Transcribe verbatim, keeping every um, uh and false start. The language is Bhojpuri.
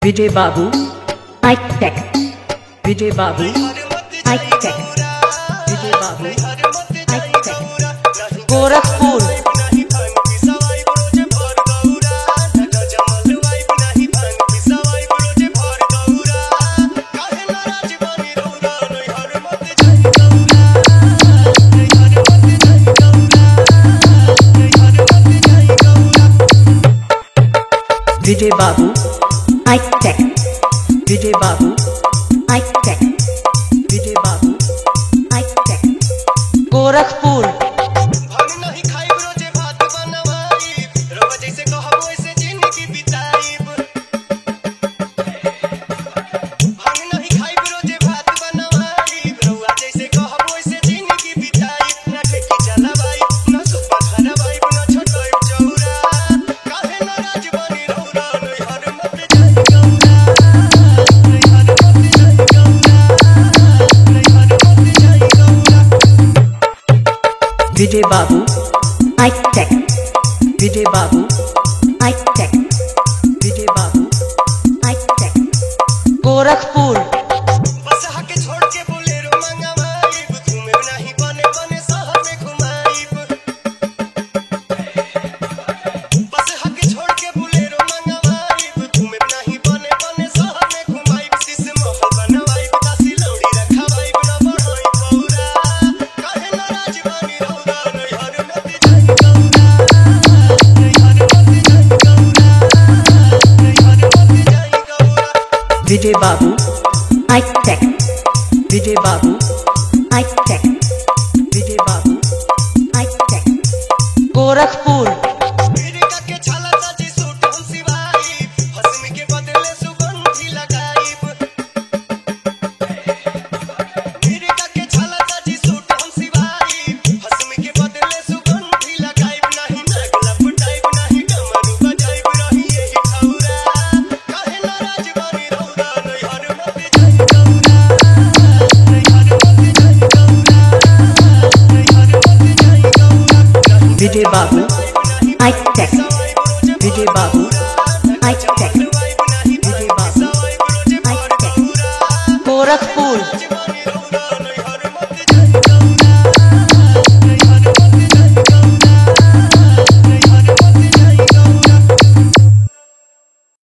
Vijay Babu I take Vijay Babu I take Vijay Babu I take Gorakhpur Vijay Babu I take Vijay Babu I take Vijay Babu I take Gorakhpur Vijay Babu I take Vijay Babu I take Vijay Babu I take Gorakhpur Vijay Babu I take Vijay Babu I take Vijay Babu I take Gorakhpur Vijay Babu I take Vijay Babu I take Vijay Babu I take Gorakhpur.